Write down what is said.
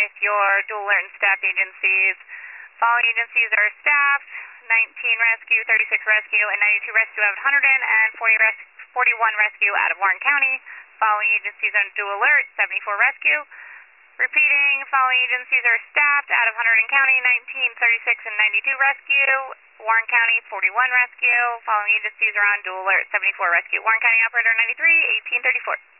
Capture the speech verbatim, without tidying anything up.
with your dual alert and staff agencies. Following agencies are staff, nineteen rescue, thirty-six rescue, and ninety-two rescue out of one hundred and forty-one rescue out of Warren County. Following agencies on dual alert, seventy-four rescue. Repeating, following agencies are staffed out of one hundred County, nineteen, thirty-six, and ninety-two rescue. Warren County, forty-one rescue. Following agencies are on dual alert, seventy-four rescue. Warren County operator ninety-three, eighteen thirty-four.